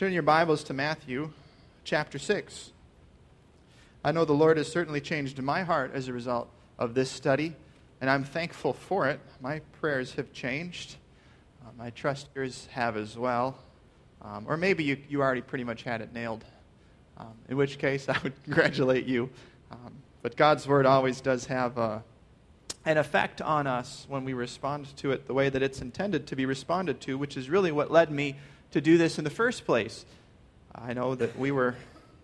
Turn your Bibles to Matthew chapter 6. I know the Lord has certainly changed my heart as a result of this study, and I'm thankful for it. My prayers have changed. I trust yours have as well. Or maybe you already pretty much had it nailed, in which case I would congratulate you. But God's Word always does have an effect on us when we respond to it the way that it's intended to be responded to, which is really what led me to do this in the first place. I know that we were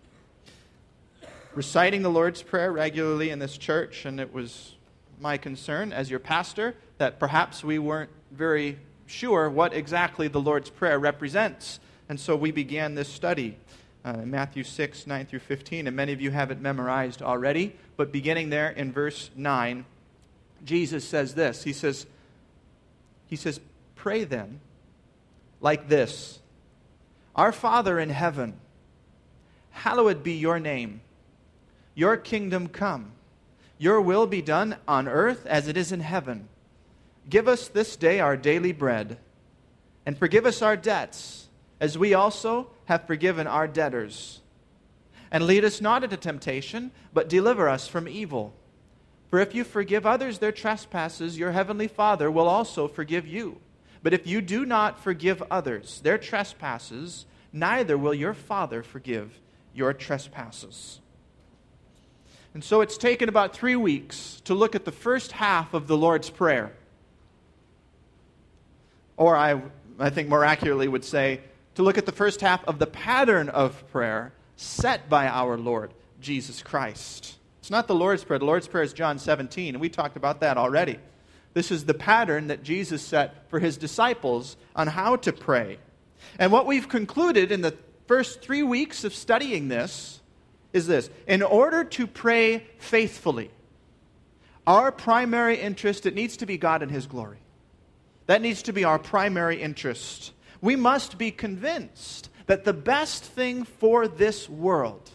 reciting the Lord's Prayer regularly in this church, and it was my concern as your pastor that perhaps we weren't very sure what exactly the Lord's Prayer represents. And so we began this study in Matthew 6, 9 through 15, and many of you have it memorized already. But beginning there in verse 9, Jesus says this. He says, "Pray then like this. Our Father in heaven, hallowed be your name. Your kingdom come. Your will be done on earth as it is in heaven. Give us this day our daily bread, and forgive us our debts, as we also have forgiven our debtors. And lead us not into temptation, but deliver us from evil. For if you forgive others their trespasses, your heavenly Father will also forgive you. But if you do not forgive others their trespasses, neither will your Father forgive your trespasses." And so it's taken about 3 weeks to look at the first half of the Lord's Prayer. Or I think more accurately would say, to look at the first half of the pattern of prayer set by our Lord Jesus Christ. It's not the Lord's Prayer. The Lord's Prayer is John 17, and we talked about that already. This is the pattern that Jesus set for his disciples on how to pray. And what we've concluded in the first 3 weeks of studying this is this. In order to pray faithfully, our primary interest, it needs to be God and His glory. That needs to be our primary interest. We must be convinced that the best thing for this world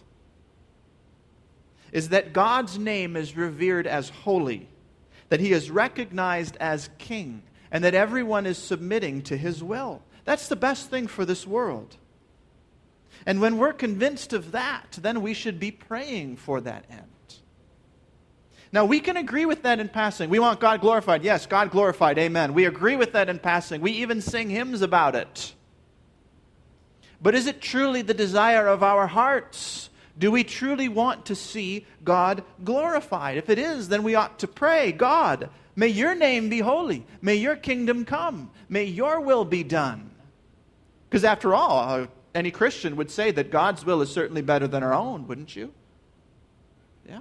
is that God's name is revered as holy, that He is recognized as King, and that everyone is submitting to His will. That's the best thing for this world. And when we're convinced of that, then we should be praying for that end. Now, we can agree with that in passing. We want God glorified. Yes, God glorified. Amen. We agree with that in passing. We even sing hymns about it. But is it truly the desire of our hearts? Do we truly want to see God glorified? If it is, then we ought to pray, God, may your name be holy. May your kingdom come. May your will be done. Because after all, any Christian would say that God's will is certainly better than our own, wouldn't you? Yeah.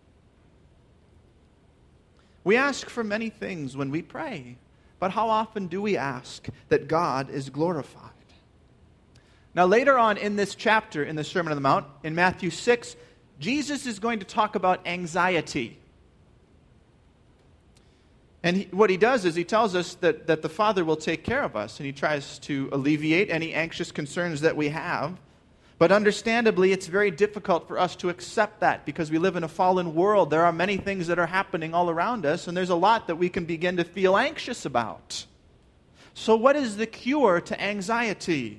We ask for many things when we pray, but how often do we ask that God is glorified? Now, later on in this chapter, in the Sermon on the Mount, in Matthew 6, Jesus is going to talk about anxiety. And what he does is he tells us that the Father will take care of us, and he tries to alleviate any anxious concerns that we have. But understandably, it's very difficult for us to accept that because we live in a fallen world. There are many things that are happening all around us, and there's a lot that we can begin to feel anxious about. So what is the cure to anxiety?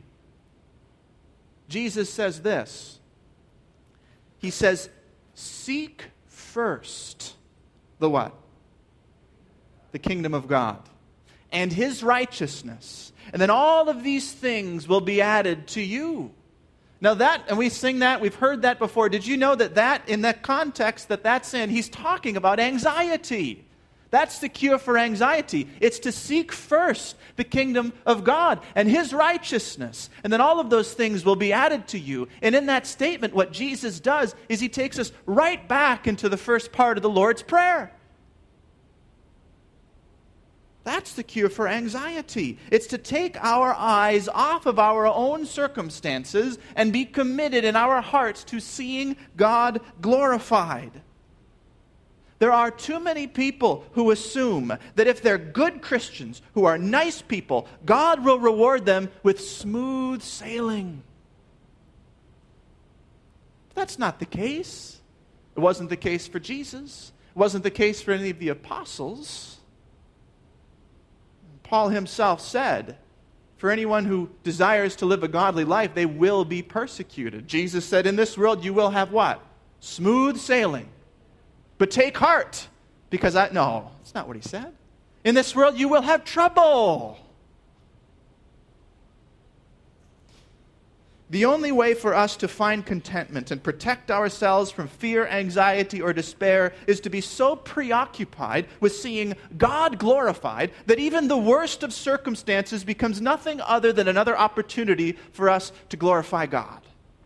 Jesus says this. He says, seek first the what? The kingdom of God and His righteousness. And then all of these things will be added to you. Now that, and we sing that, we've heard that before. Did you know that in that context that's in, he's talking about anxiety. That's the cure for anxiety. It's to seek first the kingdom of God and His righteousness. And then all of those things will be added to you. And in that statement, what Jesus does is He takes us right back into the first part of the Lord's Prayer. That's the cure for anxiety. It's to take our eyes off of our own circumstances and be committed in our hearts to seeing God glorified. There are too many people who assume that if they're good Christians, who are nice people, God will reward them with smooth sailing. That's not the case. It wasn't the case for Jesus. It wasn't the case for any of the apostles. Paul himself said, For anyone who desires to live a godly life, they will be persecuted. Jesus said, in this world you will have what? Smooth sailing. But take heart, because no, that's not what he said. In this world you will have trouble. The only way for us to find contentment and protect ourselves from fear, anxiety, or despair is to be so preoccupied with seeing God glorified that even the worst of circumstances becomes nothing other than another opportunity for us to glorify God.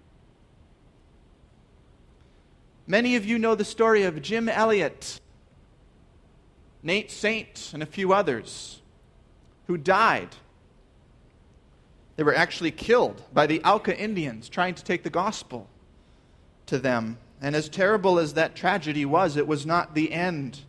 Many of you know the story of Jim Elliot, Nate Saint, and a few others who died. They were actually killed by the Auca Indians trying to take the gospel to them. And as terrible as that tragedy was, it was not the end.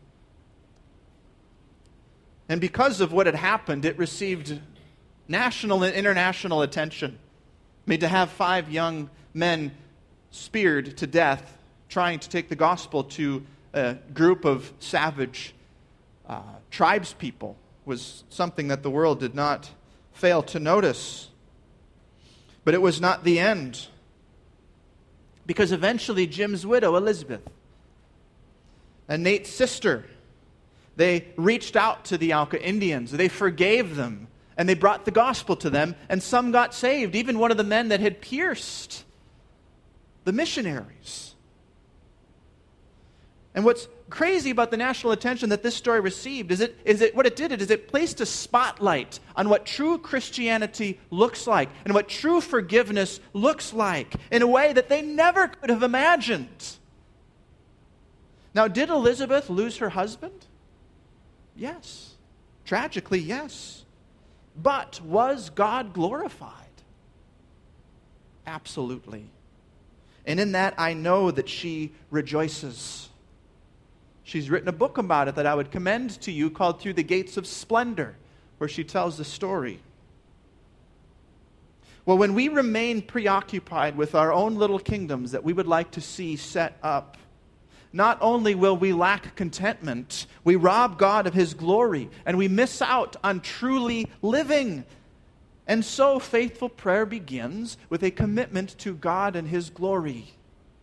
And because of what had happened, it received national and international attention. I mean, to have 5 young men speared to death trying to take the gospel to a group of savage tribespeople was something that the world did not fail to notice. But it was not the end. Because eventually Jim's widow, Elizabeth, and Nate's sister, they reached out to the Auca Indians. They forgave them, and they brought the gospel to them, and some got saved. Even one of the men that had pierced the missionaries. And what's crazy about the national attention that this story received is it placed a spotlight on what true Christianity looks like and what true forgiveness looks like in a way that they never could have imagined. Now, did Elizabeth lose her husband? Yes. Tragically, yes. But was God glorified? Absolutely. And in that, I know that she rejoices. She's written a book about it that I would commend to you called Through the Gates of Splendor, where she tells the story. Well, when we remain preoccupied with our own little kingdoms that we would like to see set up, not only will we lack contentment, we rob God of His glory, and we miss out on truly living. And so faithful prayer begins with a commitment to God and His glory.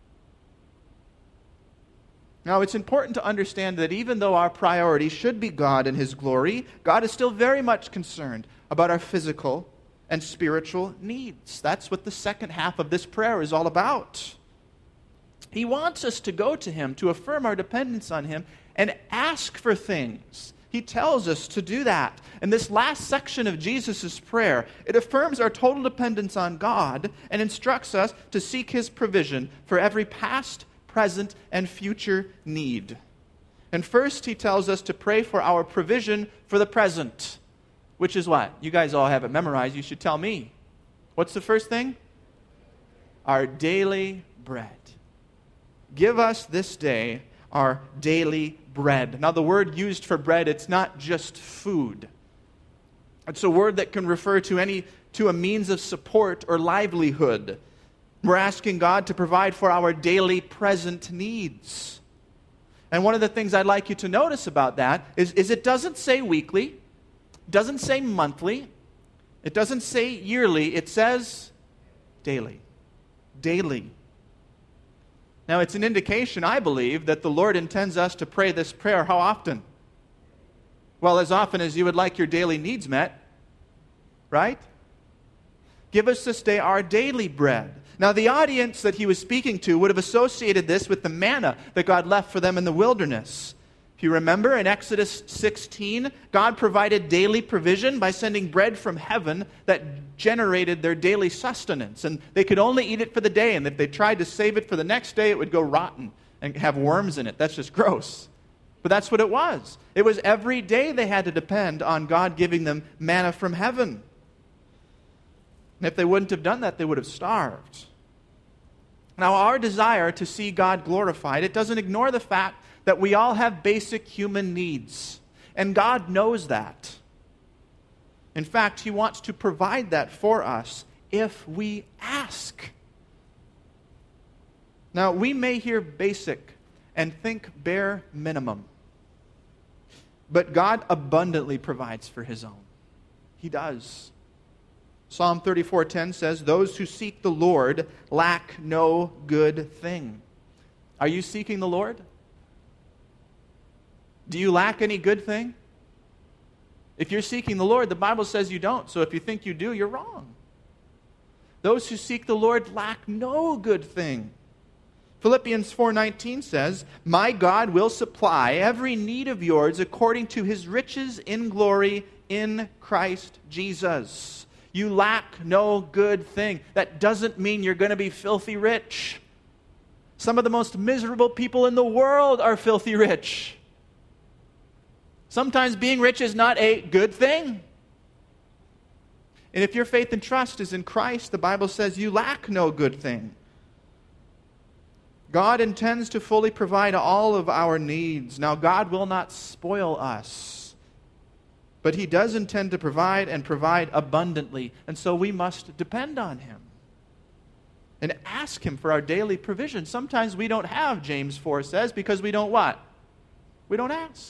Now, it's important to understand that even though our priority should be God and His glory, God is still very much concerned about our physical and spiritual needs. That's what the second half of this prayer is all about. He wants us to go to Him, to affirm our dependence on Him, and ask for things. He tells us to do that. In this last section of Jesus' prayer, it affirms our total dependence on God and instructs us to seek His provision for every past, present, and future need. And first, he tells us to pray for our provision for the present, which is what? You guys all have it memorized. You should tell me. What's the first thing? Our daily bread. Give us this day our daily bread. Now, the word used for bread, it's not just food. It's a word that can refer to a means of support or livelihood. We're asking God to provide for our daily present needs. And one of the things I'd like you to notice about that is it doesn't say weekly, doesn't say monthly, it doesn't say yearly, it says daily. Daily. Now, it's an indication, I believe, that the Lord intends us to pray this prayer how often? Well, as often as you would like your daily needs met, right? Give us this day our daily bread. Now, the audience that he was speaking to would have associated this with the manna that God left for them in the wilderness. If you remember, in Exodus 16, God provided daily provision by sending bread from heaven that generated their daily sustenance. And they could only eat it for the day, and if they tried to save it for the next day, it would go rotten and have worms in it. That's just gross. But that's what it was. It was every day they had to depend on God giving them manna from heaven. And if they wouldn't have done that, they would have starved. Now, our desire to see God glorified, it doesn't ignore the fact that we all have basic human needs. And God knows that. In fact, He wants to provide that for us if we ask. Now, we may hear basic and think bare minimum. But God abundantly provides for His own. He does. Psalm 34:10 says, "Those who seek the Lord lack no good thing." Are you seeking the Lord? Do you lack any good thing? If you're seeking the Lord, the Bible says you don't. So if you think you do, you're wrong. Those who seek the Lord lack no good thing. Philippians 4:19 says, "My God will supply every need of yours according to His riches in glory in Christ Jesus." You lack no good thing. That doesn't mean you're going to be filthy rich. Some of the most miserable people in the world are filthy rich. Sometimes being rich is not a good thing. And if your faith and trust is in Christ, the Bible says you lack no good thing. God intends to fully provide all of our needs. Now, God will not spoil us, but He does intend to provide and provide abundantly. And so we must depend on Him and ask Him for our daily provision. Sometimes we don't have, James 4 says, because we don't what? We don't ask.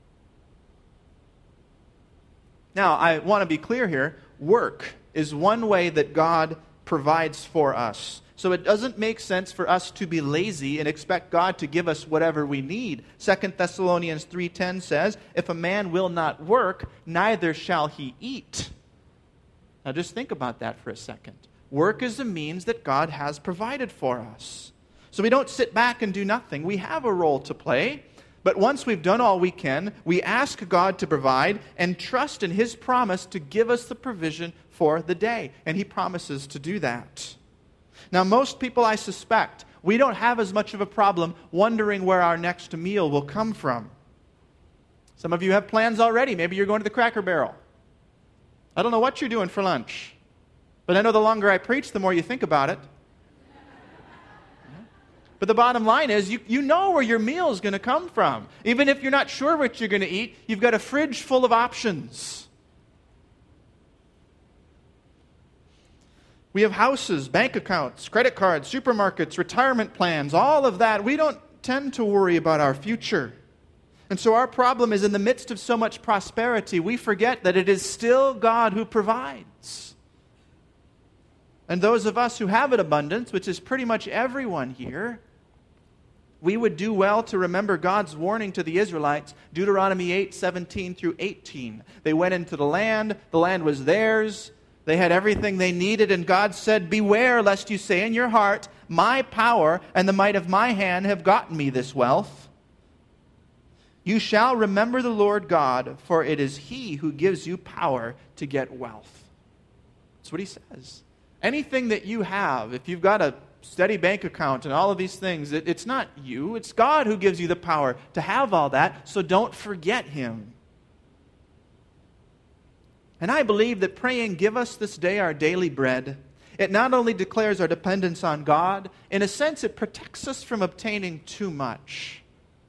Now, I want to be clear here. Work is one way that God provides for us. So it doesn't make sense for us to be lazy and expect God to give us whatever we need. 2 Thessalonians 3:10 says, "If a man will not work, neither shall he eat." Now just think about that for a second. Work is a means that God has provided for us. So we don't sit back and do nothing. We have a role to play. But once we've done all we can, we ask God to provide and trust in His promise to give us the provision for the day. And He promises to do that. Now, most people, I suspect, we don't have as much of a problem wondering where our next meal will come from. Some of you have plans already. Maybe you're going to the Cracker Barrel. I don't know what you're doing for lunch. But I know the longer I preach, the more you think about it. But the bottom line is, you know where your meal is going to come from. Even if you're not sure what you're going to eat, you've got a fridge full of options. We have houses, bank accounts, credit cards, supermarkets, retirement plans, all of that. We don't tend to worry about our future. And so our problem is in the midst of so much prosperity, we forget that it is still God who provides. And those of us who have an abundance, which is pretty much everyone here, we would do well to remember God's warning to the Israelites, Deuteronomy 8:17 through 18. They went into the land was theirs, they had everything they needed, and God said, "Beware lest you say in your heart, 'My power and the might of my hand have gotten me this wealth.' You shall remember the Lord God, for it is He who gives you power to get wealth." That's what He says. Anything that you have, if you've got a steady bank account and all of these things, it's not you. It's God who gives you the power to have all that, so don't forget Him. And I believe that praying, "Give us this day our daily bread," it not only declares our dependence on God, in a sense it protects us from obtaining too much.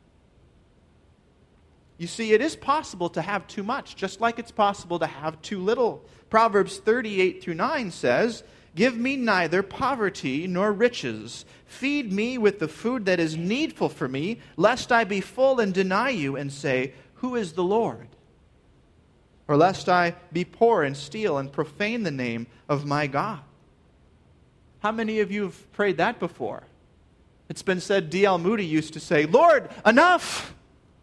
You see, it is possible to have too much, just like it's possible to have too little. Proverbs 38:9 says, "Give me neither poverty nor riches. Feed me with the food that is needful for me, lest I be full and deny you and say, 'Who is the Lord?' Or lest I be poor and steal and profane the name of my God." How many of you have prayed that before? It's been said, D.L. Moody used to say, "Lord, enough!"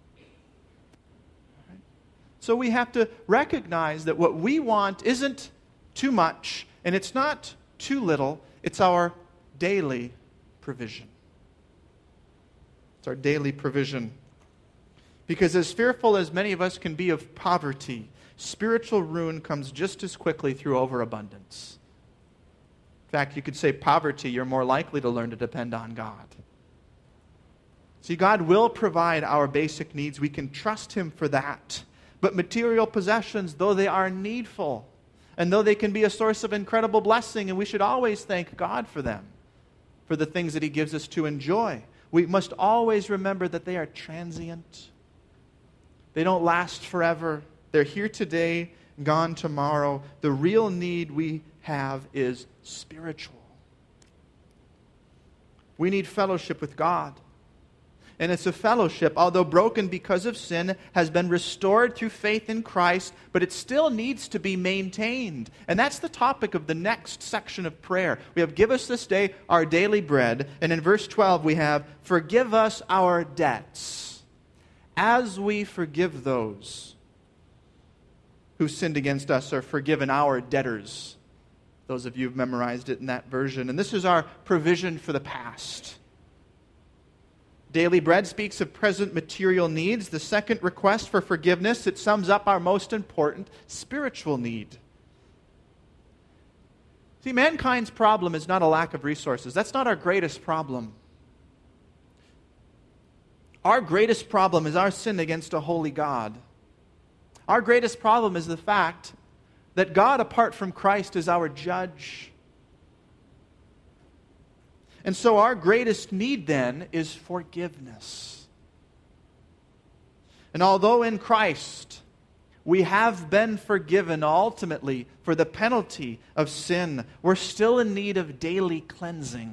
So we have to recognize that what we want isn't too much, and it's not too little. It's our daily provision. It's our daily provision. Because as fearful as many of us can be of poverty, spiritual ruin comes just as quickly through overabundance. In fact, you could say poverty, you're more likely to learn to depend on God. See, God will provide our basic needs. We can trust Him for that. But material possessions, though they are needful, and though they can be a source of incredible blessing, and we should always thank God for them, for the things that He gives us to enjoy, we must always remember that they are transient. They don't last forever. They're here today, gone tomorrow. The real need we have is spiritual. We need fellowship with God. and it's a fellowship, although broken because of sin, has been restored through faith in Christ, but it still needs to be maintained. And that's the topic of the next section of prayer. We have, give us this day our daily bread. And in verse 12 we have, forgive us our debts, as we forgive those who sinned against us, or forgiven our debtors. Those of you who've memorized it in that version. And this is our provision for the past. Daily bread speaks of present material needs. The second request for forgiveness, it sums up our most important spiritual need. See, mankind's problem is not a lack of resources. That's not our greatest problem. Our greatest problem is our sin against a holy God. Our greatest problem is the fact that God, apart from Christ, is our judge. And so our greatest need then is forgiveness. And although in Christ we have been forgiven ultimately for the penalty of sin, we're still in need of daily cleansing.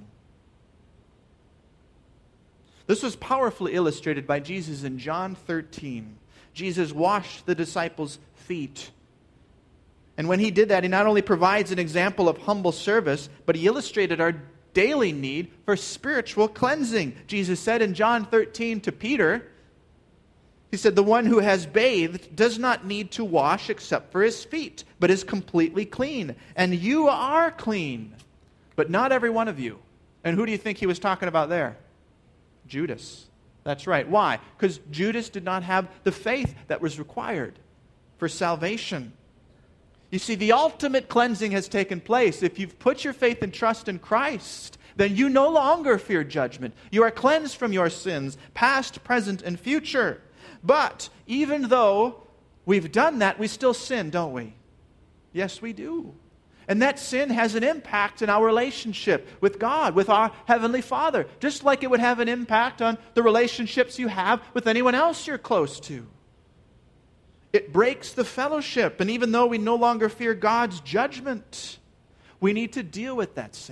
This was powerfully illustrated by Jesus in John 13. Jesus washed the disciples' feet. And when he did that, he not only provides an example of humble service, but he illustrated our daily need for spiritual cleansing. Jesus said in John 13 to Peter, he said, the one who has bathed does not need to wash except for his feet, but is completely clean. And you are clean, but not every one of you. And who do you think he was talking about there? Judas. That's right. Why? Because Judas did not have the faith that was required for salvation. You see, the ultimate cleansing has taken place. If you've put your faith and trust in Christ, then you no longer fear judgment. You are cleansed from your sins, past, present, and future. But even though we've done that, we still sin, don't we? Yes, we do. And that sin has an impact in our relationship with God, with our Heavenly Father, just like it would have an impact on the relationships you have with anyone else you're close to. It breaks the fellowship. And even though we no longer fear God's judgment, we need to deal with that sin.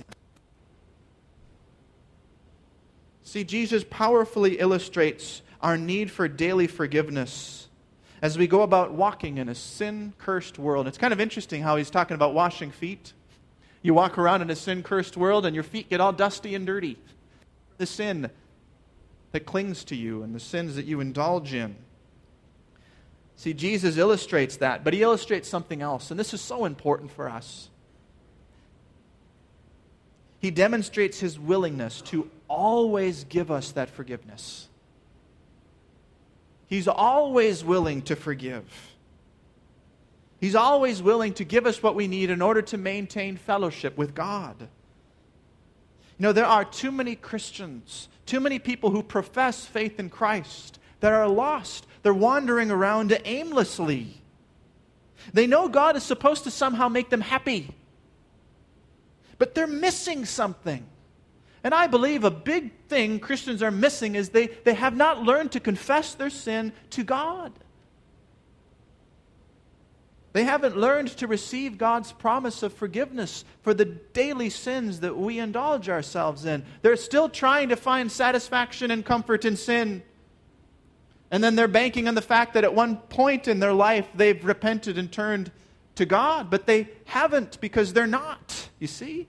See, Jesus powerfully illustrates our need for daily forgiveness as we go about walking in a sin-cursed world. It's kind of interesting how he's talking about washing feet. You walk around in a sin-cursed world and your feet get all dusty and dirty. The sin that clings to you and the sins that you indulge in. See, Jesus illustrates that, but he illustrates something else, and this is so important for us. He demonstrates his willingness to always give us that forgiveness. He's always willing to forgive. He's always willing to give us what we need in order to maintain fellowship with God. You know, there are too many Christians, too many people who profess faith in Christ that are lost. They're wandering around aimlessly. They know God is supposed to somehow make them happy, but they're missing something. And I believe a big thing Christians are missing is they have not learned to confess their sin to God. They haven't learned to receive God's promise of forgiveness for the daily sins that we indulge ourselves in. They're still trying to find satisfaction and comfort in sin. And then they're banking on the fact that at one point in their life they've repented and turned to God, but they haven't because they're not, you see?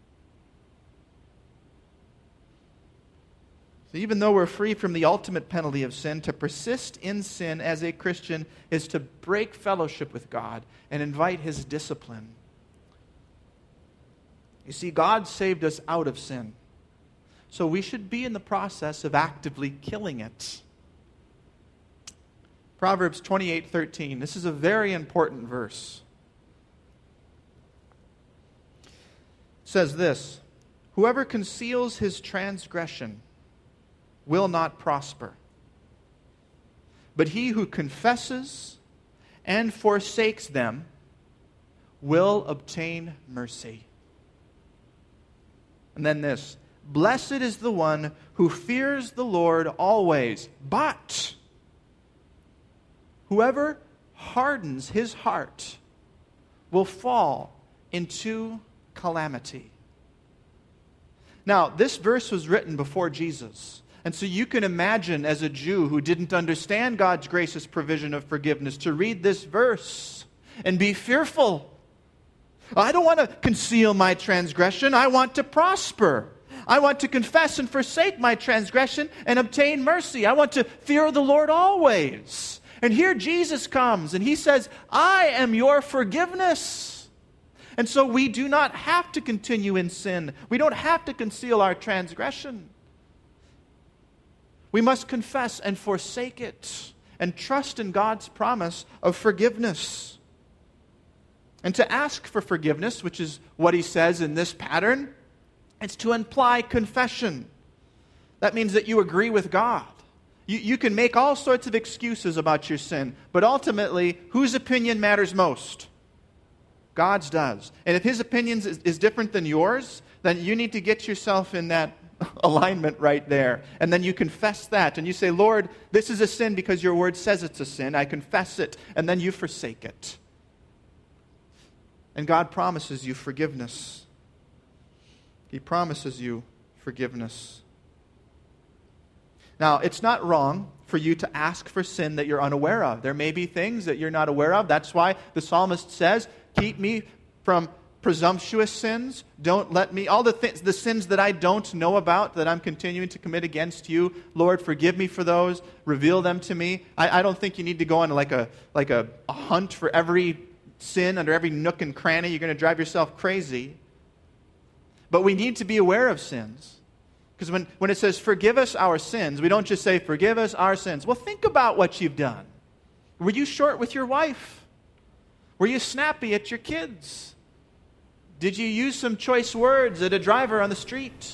So even though we're free from the ultimate penalty of sin, to persist in sin as a Christian is to break fellowship with God and invite his discipline. You see, God saved us out of sin, so we should be in the process of actively killing it. Proverbs 28:13. This is a very important verse. It says this, whoever conceals his transgression will not prosper, but he who confesses and forsakes them will obtain mercy. And then this, blessed is the one who fears the Lord always, but whoever hardens his heart will fall into calamity. Now, this verse was written before Jesus. And so you can imagine, as a Jew who didn't understand God's gracious provision of forgiveness, to read this verse and be fearful. I don't want to conceal my transgression. I want to prosper. I want to confess and forsake my transgression and obtain mercy. I want to fear the Lord always. And here Jesus comes and he says, I am your forgiveness. And so we do not have to continue in sin. We don't have to conceal our transgression. We must confess and forsake it and trust in God's promise of forgiveness. And to ask for forgiveness, which is what he says in this pattern, it's to imply confession. That means that you agree with God. You can make all sorts of excuses about your sin, but ultimately, whose opinion matters most? God's does. And if his opinion is different than yours, then you need to get yourself in that alignment right there. And then you confess that. And you say, Lord, this is a sin because your word says it's a sin. I confess it. And then you forsake it. And God promises you forgiveness. He promises you forgiveness. Now, it's not wrong for you to ask for sin that you're unaware of. There may be things that you're not aware of. That's why the psalmist says, keep me from presumptuous sins. Don't let me, all the sins that I don't know about, that I'm continuing to commit against you, Lord, forgive me for those. Reveal them to me. I don't think you need to go on like a hunt for every sin under every nook and cranny. You're going to drive yourself crazy. But we need to be aware of sins. Because when it says, forgive us our sins, we don't just say, forgive us our sins. Well, think about what you've done. Were you short with your wife? Were you snappy at your kids? Did you use some choice words at a driver on the street?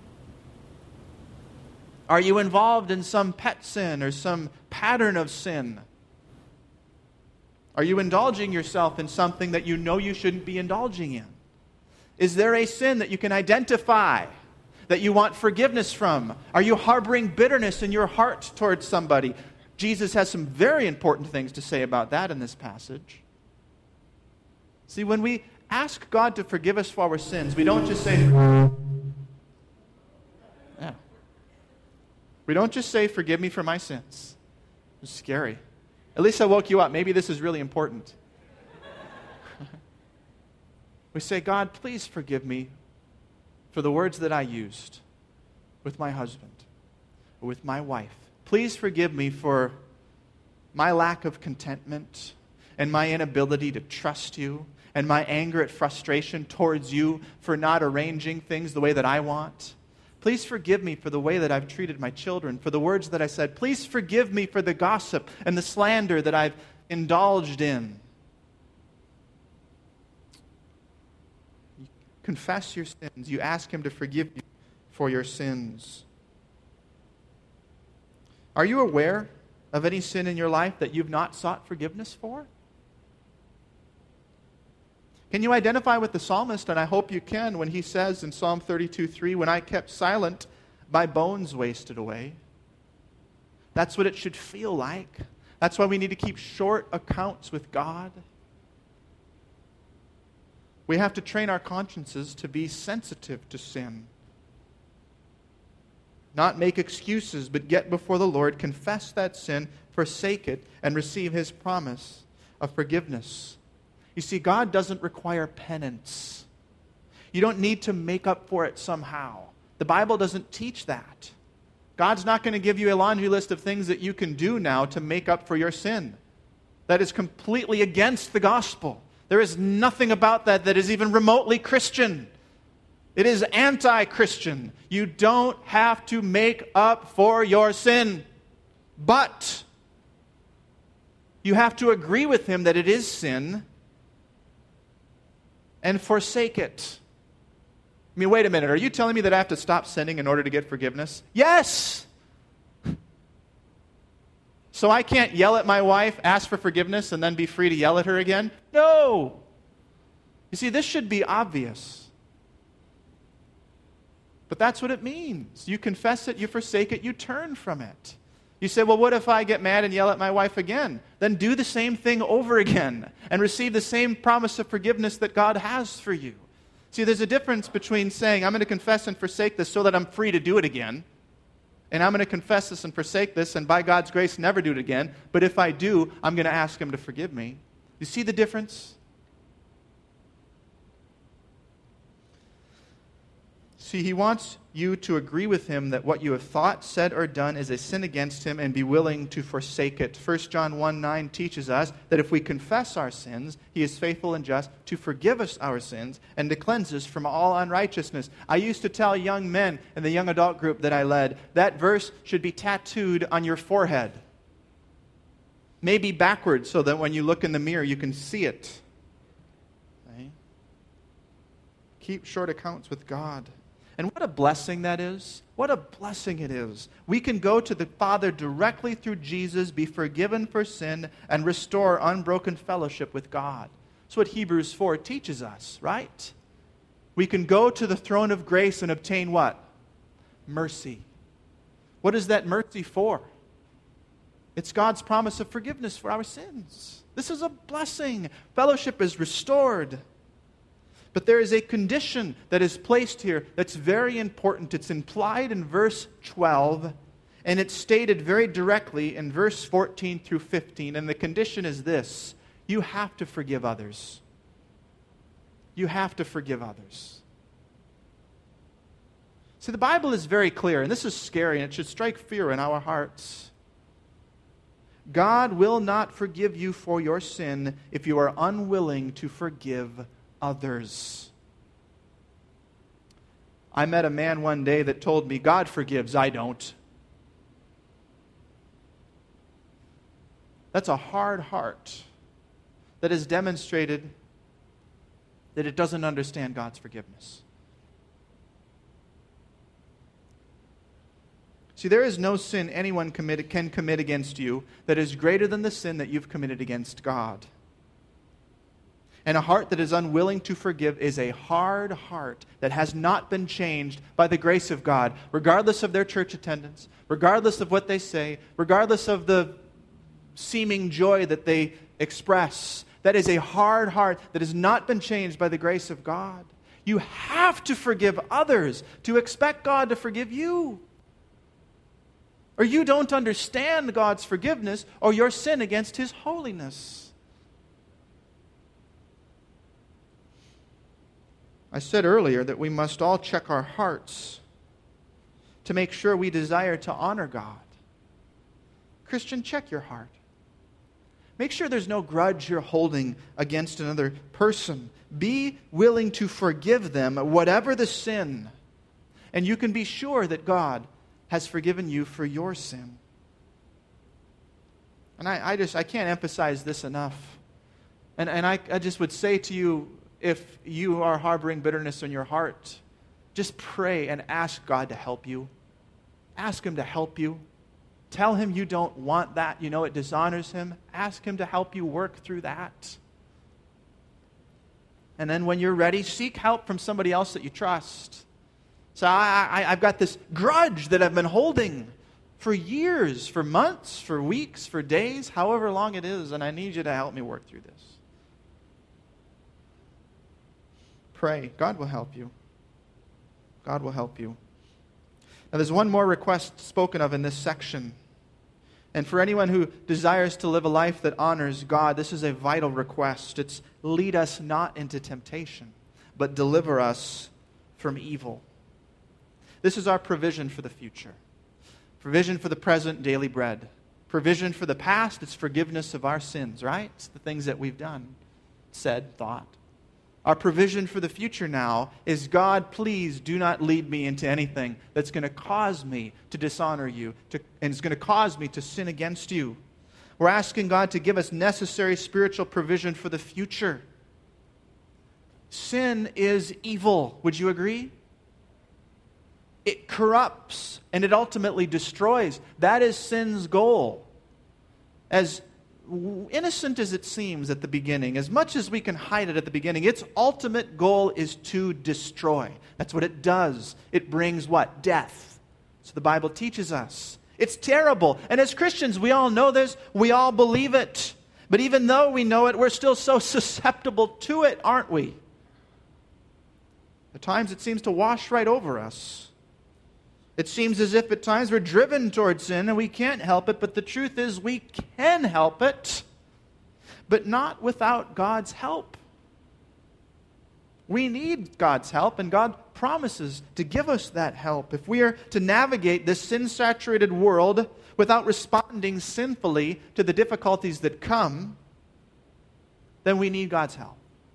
Are you involved in some pet sin or some pattern of sin? Are you indulging yourself in something that you know you shouldn't be indulging in? Is there a sin that you can identify that you want forgiveness from? Are you harboring bitterness in your heart towards somebody? Jesus has some very important things to say about that in this passage. See, when we ask God to forgive us for our sins, we don't just say, we don't just say, forgive me for my sins. It's scary. At least I woke you up. Maybe this is really important. We say, God, please forgive me for the words that I used with my husband or with my wife. Please forgive me for my lack of contentment and my inability to trust you and my anger and frustration towards you for not arranging things the way that I want. Please forgive me for the way that I've treated my children, for the words that I said. Please forgive me for the gossip and the slander that I've indulged in. You confess your sins. You ask Him to forgive you for your sins. Are you aware of any sin in your life that you've not sought forgiveness for? Can you identify with the psalmist? And I hope you can when he says in Psalm 32:3, when I kept silent, my bones wasted away. That's what it should feel like. That's why we need to keep short accounts with God. We have to train our consciences to be sensitive to sin. Not make excuses, but get before the Lord, confess that sin, forsake it, and receive His promise of forgiveness. You see, God doesn't require penance. You don't need to make up for it somehow. The Bible doesn't teach that. God's not going to give you a laundry list of things that you can do now to make up for your sin. That is completely against the gospel. There is nothing about that that is even remotely Christian. It is anti-Christian. You don't have to make up for your sin. But you have to agree with Him that it is sin and forsake it. I mean, wait a minute. Are you telling me that I have to stop sinning in order to get forgiveness? Yes! So I can't yell at my wife, ask for forgiveness, and then be free to yell at her again? No! You see, this should be obvious. But that's what it means. You confess it, you forsake it, you turn from it. You say, well, what if I get mad and yell at my wife again? Then do the same thing over again and receive the same promise of forgiveness that God has for you. See, there's a difference between saying, I'm going to confess and forsake this so that I'm free to do it again, And I'm going to confess this and forsake this, and by God's grace, never do it again. But if I do, I'm going to ask Him to forgive me. You see the difference? See, He wants you to agree with Him that what you have thought, said, or done is a sin against Him and be willing to forsake it. 1 John 1:9 teaches us that if we confess our sins, He is faithful and just to forgive us our sins and to cleanse us from all unrighteousness. I used to tell young men in the young adult group that I led, that verse should be tattooed on your forehead. Maybe backwards so that when you look in the mirror you can see it. Okay? Keep short accounts with God. And what a blessing that is. What a blessing it is. We can go to the Father directly through Jesus, be forgiven for sin, and restore unbroken fellowship with God. That's what Hebrews 4 teaches us, right? We can go to the throne of grace and obtain what? Mercy. What is that mercy for? It's God's promise of forgiveness for our sins. This is a blessing. Fellowship is restored. But there is a condition that is placed here that's very important. It's implied in verse 12, and it's stated very directly in verse 14 through 15. And the condition is this: you have to forgive others. You have to forgive others. See, the Bible is very clear, and this is scary, and it should strike fear in our hearts. God will not forgive you for your sin if you are unwilling to forgive others. I met a man one day that told me, God forgives, I don't. That's a hard heart that has demonstrated that it doesn't understand God's forgiveness. See, there is no sin anyone can commit against you that is greater than the sin that you've committed against God. And a heart that is unwilling to forgive is a hard heart that has not been changed by the grace of God, regardless of their church attendance, regardless of what they say, regardless of the seeming joy that they express. That is a hard heart that has not been changed by the grace of God. You have to forgive others to expect God to forgive you. Or you don't understand God's forgiveness or your sin against His holiness. I said earlier that we must all check our hearts to make sure we desire to honor God. Christian, check your heart. Make sure there's no grudge you're holding against another person. Be willing to forgive them, whatever the sin. And you can be sure that God has forgiven you for your sin. And I can't emphasize this enough. And I just would say to you, if you are harboring bitterness in your heart, just pray and ask God to help you. Ask Him to help you. Tell Him you don't want that. You know it dishonors Him. Ask Him to help you work through that. And then when you're ready, seek help from somebody else that you trust. So I've got this grudge that I've been holding for years, for months, for weeks, for days, however long it is, and I need you to help me work through this. Pray. God will help you. God will help you. Now there's one more request spoken of in this section. And for anyone who desires to live a life that honors God, this is a vital request. It's lead us not into temptation, but deliver us from evil. This is our provision for the future. Provision for the present, daily bread. Provision for the past, it's forgiveness of our sins, right? It's the things that we've done, said, thought. Our provision for the future now is, God, please do not lead me into anything that's going to cause me to dishonor you, and it's going to cause me to sin against you. We're asking God to give us necessary spiritual provision for the future. Sin is evil. Would you agree? It corrupts and it ultimately destroys. That is sin's goal. As innocent as it seems at the beginning, as much as we can hide it at the beginning, its ultimate goal is to destroy. That's what it does. It brings what? Death. So the Bible teaches us. It's terrible. And as Christians, we all know this. We all believe it. But even though we know it, we're still so susceptible to it, aren't we? At times it seems to wash right over us. It seems as if at times we're driven towards sin and we can't help it, but the truth is we can help it, but not without God's help. We need God's help, and God promises to give us that help. If we are to navigate this sin-saturated world without responding sinfully to the difficulties that come, then we need God's help.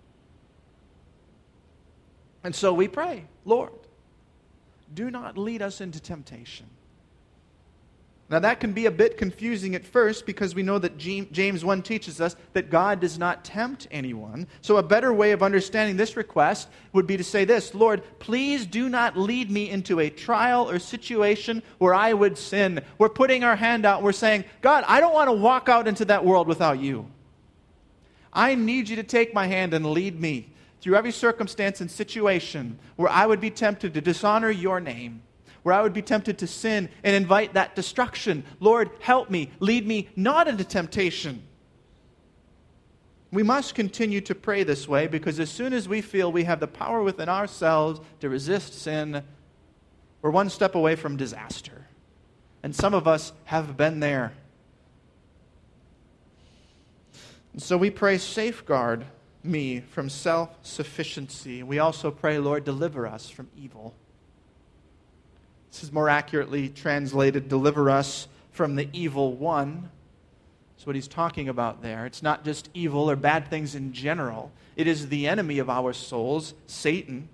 And so we pray, Lord, do not lead us into temptation. Now that can be a bit confusing at first because we know that James 1 teaches us that God does not tempt anyone. So a better way of understanding this request would be to say this: Lord, please do not lead me into a trial or situation where I would sin. We're putting our hand out and we're saying, God, I don't want to walk out into that world without you. I need you to take my hand and lead me through every circumstance and situation where I would be tempted to dishonor your name, where I would be tempted to sin and invite that destruction. Lord, help me, lead me not into temptation. We must continue to pray this way because as soon as we feel we have the power within ourselves to resist sin, we're one step away from disaster. And some of us have been there. And so we pray, safeguard me from self-sufficiency. We also pray, Lord, deliver us from evil. This is more accurately translated, deliver us from the evil one. That's what he's talking about there. It's not just evil or bad things in general. It is the enemy of our souls, Satan.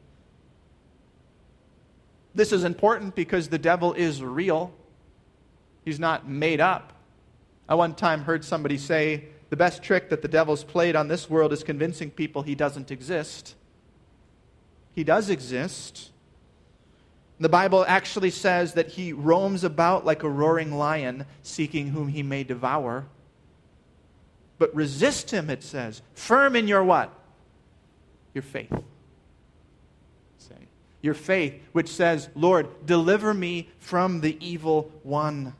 This is important because the devil is real. He's not made up. I one time heard somebody say, the best trick that the devil's played on this world is convincing people he doesn't exist. He does exist. The Bible actually says that he roams about like a roaring lion, seeking whom he may devour. But resist him, it says, firm in your what? Your faith. Say, your faith, which says, Lord, deliver me from the evil one.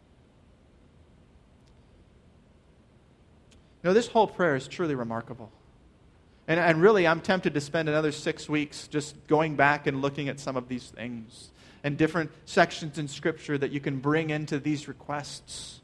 You know, this whole prayer is truly remarkable. And really, I'm tempted to spend another 6 weeks just going back and looking at some of these things and different sections in Scripture that you can bring into these requests.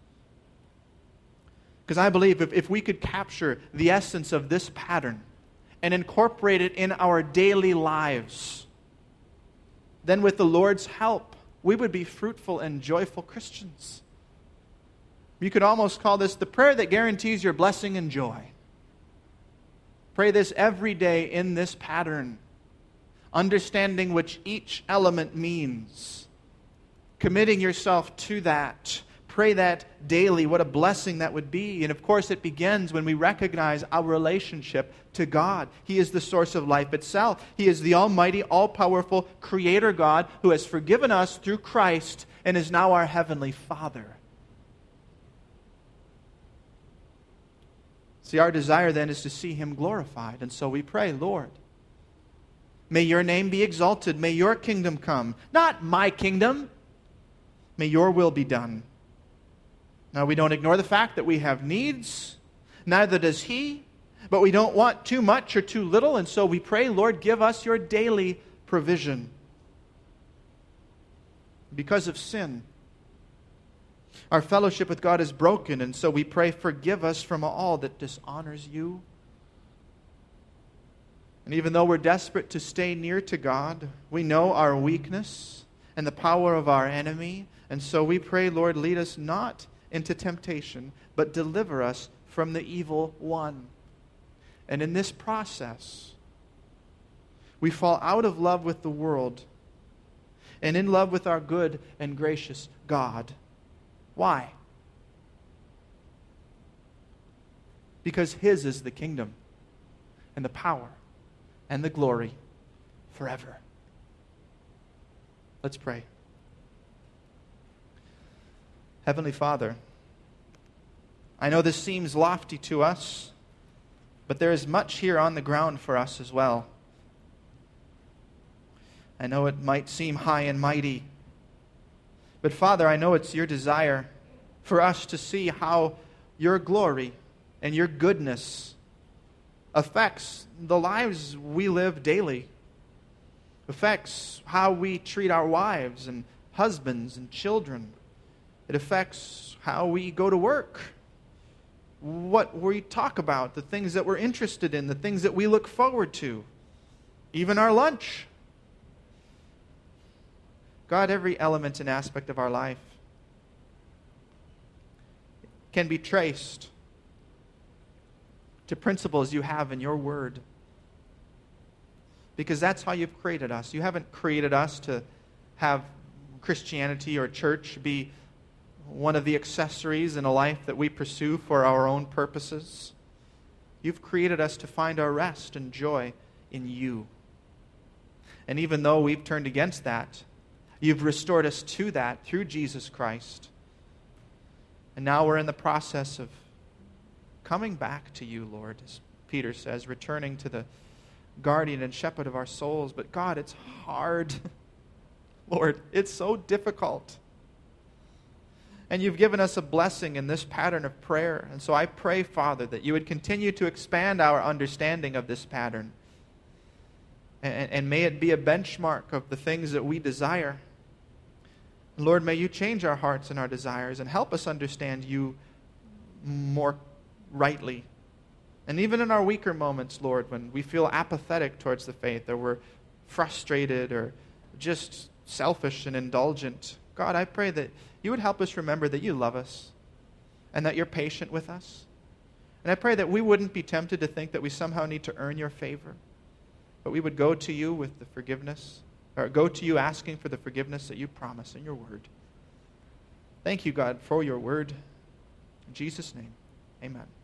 Because I believe if we could capture the essence of this pattern and incorporate it in our daily lives, then with the Lord's help, we would be fruitful and joyful Christians. You could almost call this the prayer that guarantees your blessing and joy. Pray this every day in this pattern, understanding which each element means, committing yourself to that. Pray that daily. What a blessing that would be. And of course, it begins when we recognize our relationship to God. He is the source of life itself. He is the almighty, all-powerful Creator God who has forgiven us through Christ and is now our Heavenly Father. See, our desire then is to see Him glorified. And so we pray, Lord, may your name be exalted. May your kingdom come. Not my kingdom. May your will be done. Now, we don't ignore the fact that we have needs. Neither does He. But we don't want too much or too little. And so we pray, Lord, give us your daily provision. Because of sin, our fellowship with God is broken, and so we pray, forgive us from all that dishonors you. And even though we're desperate to stay near to God, we know our weakness and the power of our enemy, and so we pray, Lord, lead us not into temptation, but deliver us from the evil one. And in this process, we fall out of love with the world and in love with our good and gracious God. Why? Because His is the kingdom and the power and the glory forever. Let's pray. Heavenly Father, I know this seems lofty to us, but there is much here on the ground for us as well. I know it might seem high and mighty, but Father, I know it's your desire for us to see how your glory and your goodness affects the lives we live daily. affects how we treat our wives and husbands and children. It affects how we go to work, what we talk about, the things that we're interested in, the things that we look forward to, even our lunch. God, every element and aspect of our life can be traced to principles you have in your word. Because that's how you've created us. You haven't created us to have Christianity or church be one of the accessories in a life that we pursue for our own purposes. You've created us to find our rest and joy in you. And even though we've turned against that, you've restored us to that through Jesus Christ. And now we're in the process of coming back to you, Lord, as Peter says, returning to the guardian and shepherd of our souls. But God, it's hard. Lord, it's so difficult. And you've given us a blessing in this pattern of prayer. And so I pray, Father, that you would continue to expand our understanding of this pattern. And may it be a benchmark of the things that we desire. Lord, may you change our hearts and our desires and help us understand you more rightly. And even in our weaker moments, Lord, when we feel apathetic towards the faith, or we're frustrated or just selfish and indulgent, God, I pray that you would help us remember that you love us and that you're patient with us. And I pray that we wouldn't be tempted to think that we somehow need to earn your favor, but we would go to you with the forgiveness, or go to you asking for the forgiveness that you promise in your word. Thank you, God, for your word. In Jesus' name, amen.